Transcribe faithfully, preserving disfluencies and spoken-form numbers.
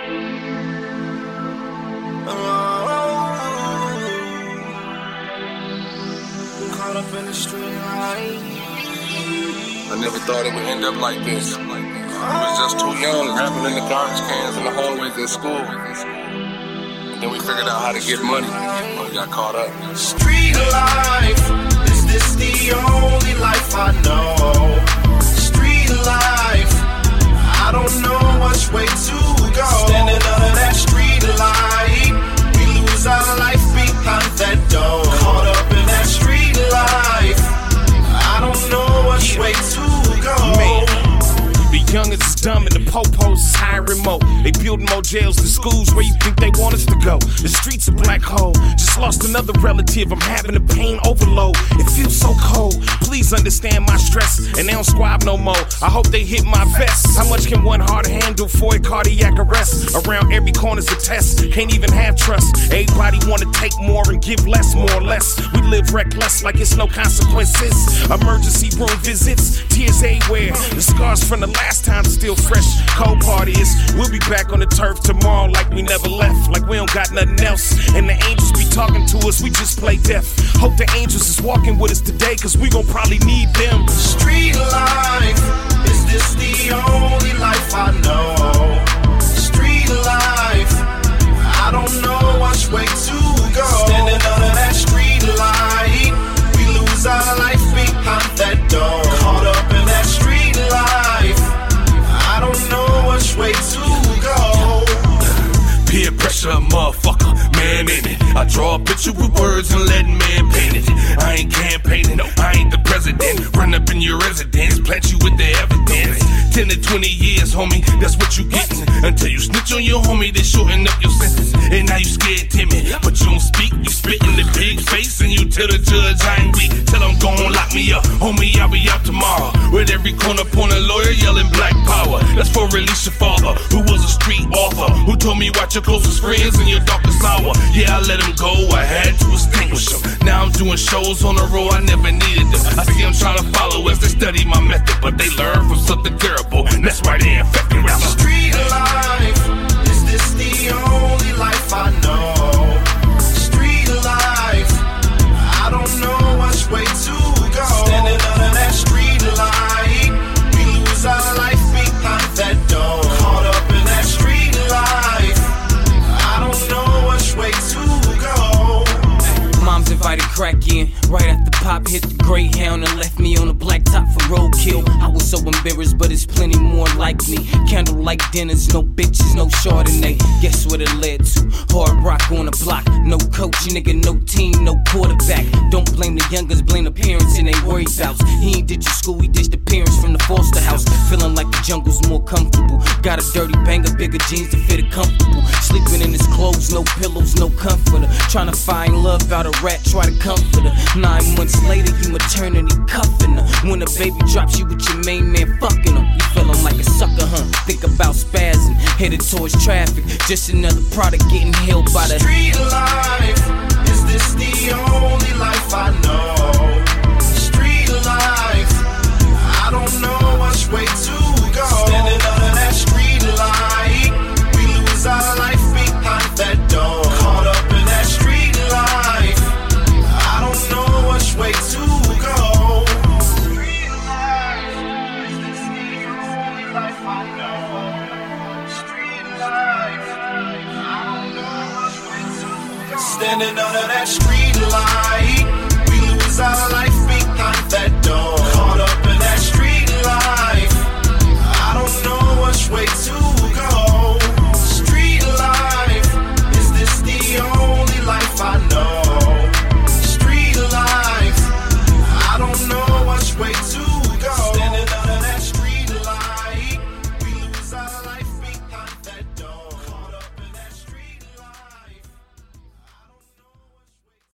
Up in the street light. I never thought it would end up like this. I was just too young, rapping in the garbage cans in the hallways at school. And then we figured out how to get money, but we got caught up. Street life, is this the only life I know? Street life, I don't know which way to go. Standing under that street light, we lose our life behind that door. Caught up in that street life, I don't know which way to go. Man, the youngest is dumb and the popos is high remote. They building more jails than schools where you think they want us to go. The streets a black hole. Just lost another relative. I'm having a pain overload. It feels so cold. Please understand my stress. And they don't squab no more. I hope they hit my vest. How much can one heart handle for a cardiac arrest? Around every corner's a test. Can't even have trust. Everybody wanna take more and give less, more or less. We live reckless like it's no consequences. Emergency room visits, tears everywhere. The scars from the last time still fresh. Cold part is, we'll be back on the turf tomorrow like we never left. Like we don't got nothing else. And the angels be talking to us, we just play deaf. Hope the angels is walking with us today, cause we gon' probably need them. Street life, is this the only life I know? Street life, I don't know which way to go. Standing under that street light, we lose our life behind that door. Caught up in that street life, I don't know which way to go. Peer pressure, motherfucker, man in it. I draw a picture with words and let man paint it. I ain't campaigning, I ain't the president. Run up in your residence, plant you with the evidence. Ten to twenty years, homie, that's what you gettin'. Until you snitch on your homie, they shorten up your sentence. And now you scared timid, but you don't speak. You spit in the big face and you tell the judge I ain't weak. Tell him gon' lock me up, homie, I'll be out tomorrow. With every corner point a lawyer yelling black power. That's for release your father, who was a street author, who told me watch your closest friends in your darkest hour. Yeah, I let him go, I had to extinguish him. Now I'm doing shows on the road, I never needed them. I see them trying to follow as they study my method, but they learn from something terrible. That's why they infecting rappers. Street life, is this the only life I know? Street life, I don't know which way to go. Standing under that street light, we lose our life behind that door. Caught up in that street life, I don't know which way to go. Mom's invited crack in right after Pop hit the Greyhound and left me on the blacktop for roadkill. I was so embarrassed, but it's plenty more like me. Candlelight dinners, no bitches, no Chardonnay. Guess what it led to? Hard rock on the block. No coach, nigga, no team, no quarterback. Don't blame the youngers, blame the parents and they worry bouts. He ain't ditch your school, he ditched the parents from the foster house. Feeling like the jungle's more comfortable. Got a dirty banger, bigger jeans to fit it comfortable. Sleeping in his clothes, no pillows, no comforter. Trying to find love out of rat, try to comfort her. Nine months later, you maternity cuffing her. When a baby drops you with your main man fucking her, you feeling like a sucker, huh? Think about spazzing, headed towards traffic. Just another product getting held by the street life. Is this the only life I know? Street life, I don't know which way to go. Standing under that street light, we lose our life behind that door. Caught up in that street life, I don't know which way to go. Street life, is this the only life I know? Street life, I don't know which way to go. Standing under that street light, we lose our life